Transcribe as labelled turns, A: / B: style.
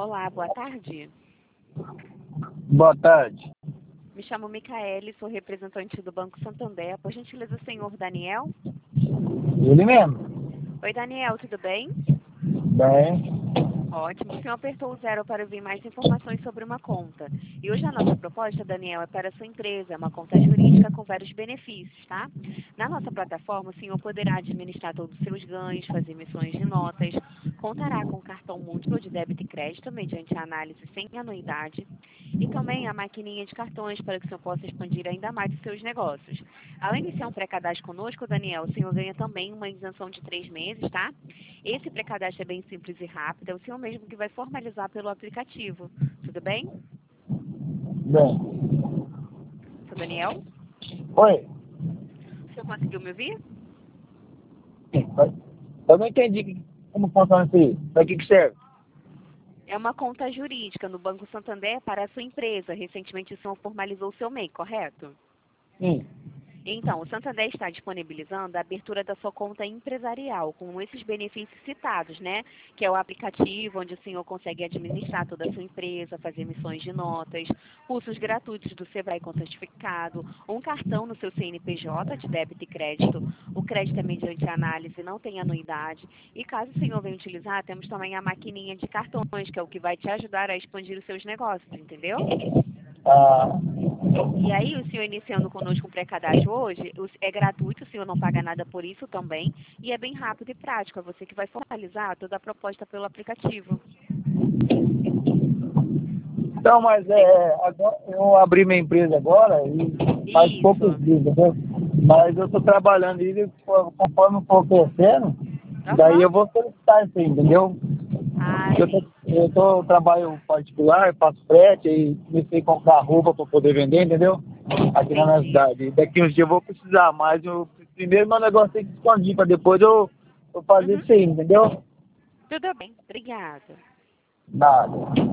A: Olá, boa tarde.
B: Boa tarde.
A: Me chamo Micaele, sou representante do Banco Santander. Por gentileza, o senhor Daniel?
B: Ele mesmo?
A: Oi, Daniel, tudo bem?
B: Bem.
A: Ótimo. O senhor apertou o 0 para ouvir mais informações sobre uma conta. E hoje a nossa proposta, Daniel, é para a sua empresa, é uma conta jurídica com vários benefícios, tá? Na nossa plataforma, o senhor poderá administrar todos os seus ganhos, fazer emissões de notas, contará com cartão múltiplo de débito e crédito mediante análise sem anuidade e também a maquininha de cartões para que o senhor possa expandir ainda mais os seus negócios. Além de ser um pré-cadastro conosco, Daniel, o senhor ganha também uma isenção de 3 meses, tá? Esse pré-cadastro é bem simples e rápido, é o senhor mesmo que vai formalizar pelo aplicativo. Tudo bem?
B: Bem.
A: Seu Daniel?
B: Oi.
A: O senhor conseguiu me ouvir?
B: Eu não entendi como funciona isso aí. Pra que serve?
A: É uma conta jurídica no Banco Santander para a sua empresa. Recentemente o senhor formalizou o seu MEI, correto?
B: Sim.
A: Então, o Santander está disponibilizando a abertura da sua conta empresarial, com esses benefícios citados, né? Que é o aplicativo onde o senhor consegue administrar toda a sua empresa, fazer emissões de notas, cursos gratuitos do Sebrae com certificado, um cartão no seu CNPJ de débito e crédito. O crédito é mediante análise, não tem anuidade. E caso o senhor venha utilizar, temos também a maquininha de cartões, que é o que vai te ajudar a expandir os seus negócios, entendeu?
B: Ah,
A: E aí, o senhor iniciando conosco um pré-cadastro hoje, é gratuito, o senhor não paga nada por isso também, e é bem rápido e prático, é você que vai formalizar toda a proposta pelo aplicativo.
B: então, mas agora, eu abri minha empresa agora e faz poucos
A: Isso.
B: dias, entendeu? Mas eu estou trabalhando e conforme for crescendo, daí
A: Aham.
B: eu vou solicitar isso aí, entendeu?
A: Ah, sim.
B: Trabalho particular, faço frete e comecei a comprar roupa para poder vender, entendeu? Aqui na minha
A: Entendi.
B: cidade. Daqui uns dias eu vou precisar, mas primeiro meu negócio tem que expandir para depois eu fazer
A: Uhum.
B: isso aí, entendeu?
A: Tudo bem. Obrigada.
B: Nada.